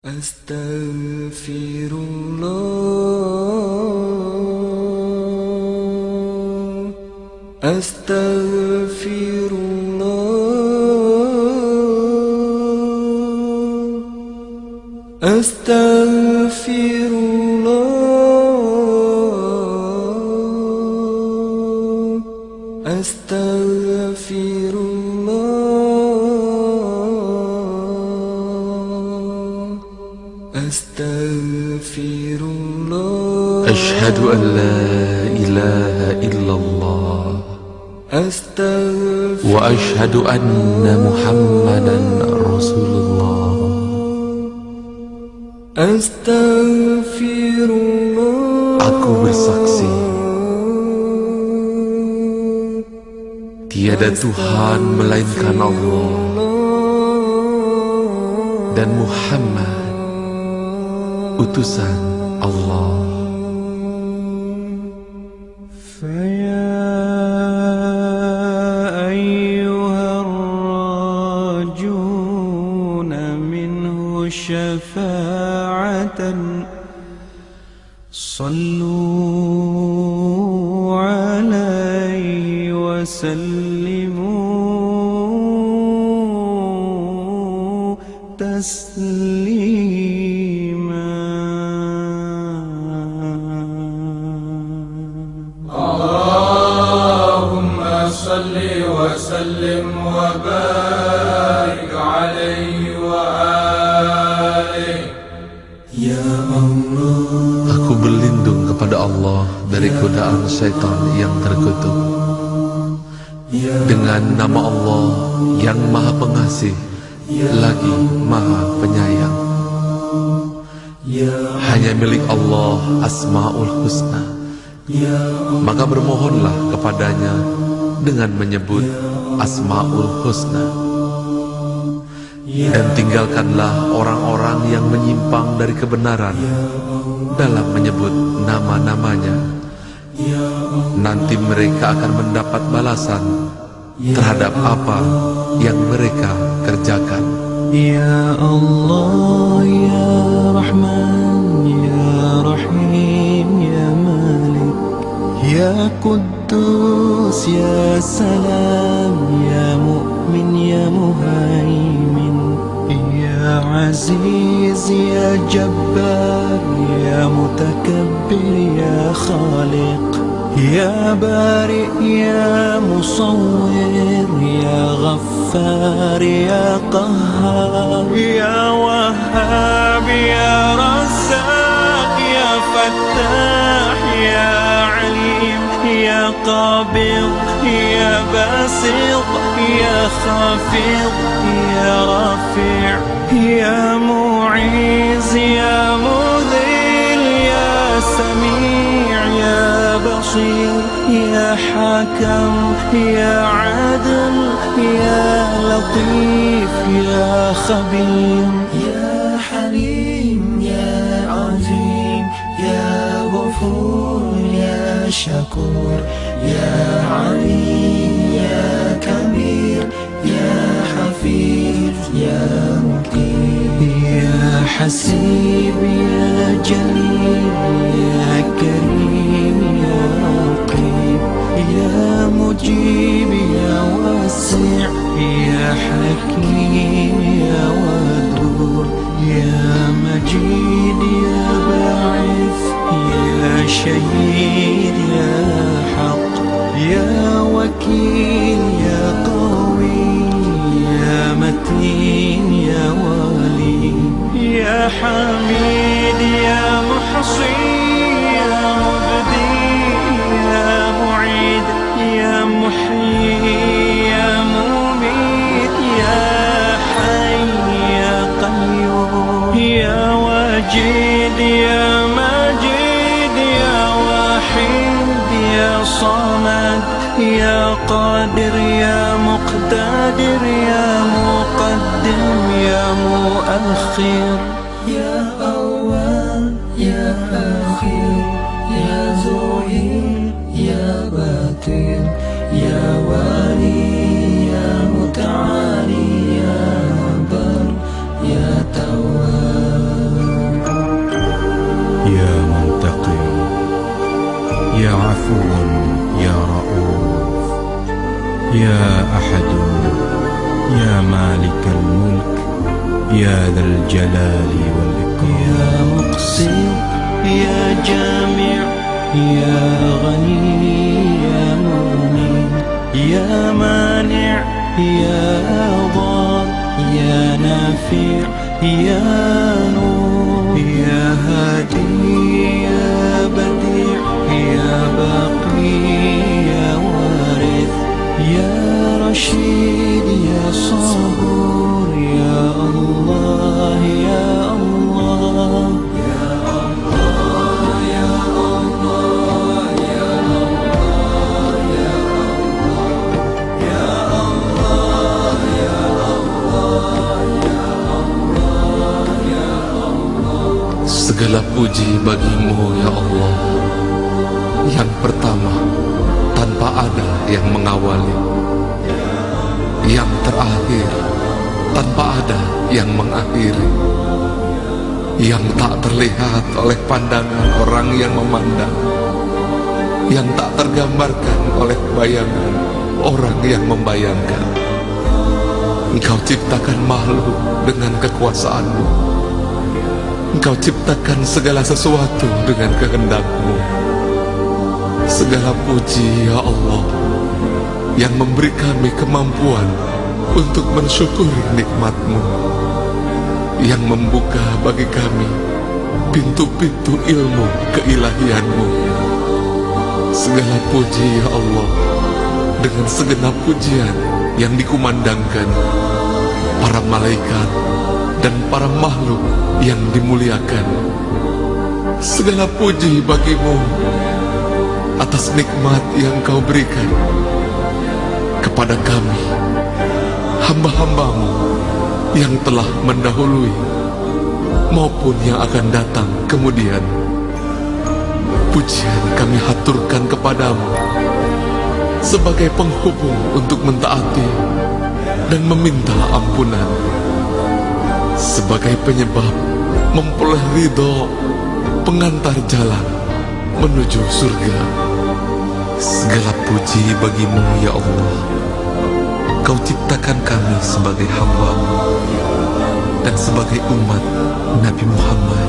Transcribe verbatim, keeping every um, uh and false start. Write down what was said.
Astaghfirullah, astaghfirullah, astaghfirullah, astaghfirullah, astaghfirullah. Ashhadu an la ilaha illallah wa ashhadu anna Muhammadan Rasulullah. Astaghfirullah. Aku bersaksi tiada Tuhan melainkan Allah dan Muhammad utusan Allah. فيا أيها الراجون منه شفاعة صلوا عليه وسلموا تسليما. اللهم صل وسلم وبارك عليه وآله. Ya Allah, Aku berlindung kepada Allah dari godaan syaitan yang terkutuk. Dengan nama Allah yang Maha Pengasih lagi Maha Penyayang. Hanya milik Allah Asmaul Husna. Maka bermohonlah kepadanya dengan menyebut Asmaul Husna. Dan tinggalkanlah orang-orang yang menyimpang dari kebenaran dalam menyebut nama-namanya. Nanti mereka akan mendapat balasan terhadap apa yang mereka kerjakan. Ya Allah, Ya Rahman, Ya Rahim, Ya Malik, Ya Quddus, Ya Salam, Ya Mu'min, Ya Muhaimin, Ya Aziz, Ya Jabbar, Ya Mutakabbir, Ya Khaliq, Ya Bari, Ya Musawwir, Ya Ghaffar, Ya Qahhar, Ya Wahhab, Ya Razzaq, Ya Fattah, Ya Alim, Ya Qabid, Ya Basit, Ya Khafid, Ya Rafi', Ya Mu'iz, Ya Mudhil, Ya Sami', Ya Basir, Ya Hakam, Ya Adil, Ya Latif, Ya Khabir, Ya Halim, Ya Azim, Ya Ghafur, Ya Shakur, Ya Ali, Ya Kabir, Ya Hafiz, Ya Muqim, Ya Hasib, Ya Jalil, Ya Karim, Ya Raqib, Ya Mujib, Ya Wasi', Ya Hakim, Ya Wadud, Ya Majid, Ya Ba'ith, Ya Shahid, Ya Haq, Ya Wakil, Ya Qawi, Ya Matin, Ya Wali, Ya Hamid, Ya Muhsi, Ya Mubdi, Ya Mu'id, Ya Muhyi, Ya Mumit, Ya Hayy, Ya Qayyum, Ya Wajid, Ya Majid, Ya Wahid, Ya Samad, Ya Qadir, Ya Muqtadir, Ya Muqaddim, Ya Muakhir, Ya Awwal, Ya Akhir, Ya Zuhir, Ya Batin, Ya Wali, Ya Muta'ali, Ya Bar, Ya Tawwab. عفو يا رؤوف يا أحد يا مالك الملك يا ذا الجلال والإكرام يا مقسم يا جامع يا غني يا مغني يا مانع يا ضار يا نافع يا نور يا هادي يا بديع يا باقي يا وارث يا رشيد يا صبور يا الله يا الله يا الله يا الله يا الله يا الله يا الله يا Allah ya Allah ya Allah. Segala puji bagimu ya Allah, yang pertama tanpa ada yang mengawali, yang terakhir tanpa ada yang mengakhiri, yang tak terlihat oleh pandangan orang yang memandang, yang tak tergambarkan oleh bayangan orang yang membayangkan. Engkau ciptakan makhluk dengan kekuasaanmu. Engkau ciptakan segala sesuatu dengan kehendak-Mu. Segala puji ya Allah, yang memberi kami kemampuan untuk mensyukuri nikmat-Mu, yang membuka bagi kami pintu-pintu ilmu keilahian-Mu. Segala puji ya Allah, dengan segenap pujian yang dikumandangkan para malaikat dan para makhluk yang dimuliakan. Segala puji bagimu atas nikmat yang Kau berikan kepada kami, hamba-hambamu yang telah mendahului maupun yang akan datang kemudian. Pujian kami haturkan kepadamu sebagai penghubung untuk mentaati dan meminta ampunan, sebagai penyebab memperoleh ridho, pengantar jalan menuju surga. Segala puji bagimu ya Allah. Kau ciptakan kami sebagai hamba-Mu dan sebagai umat Nabi Muhammad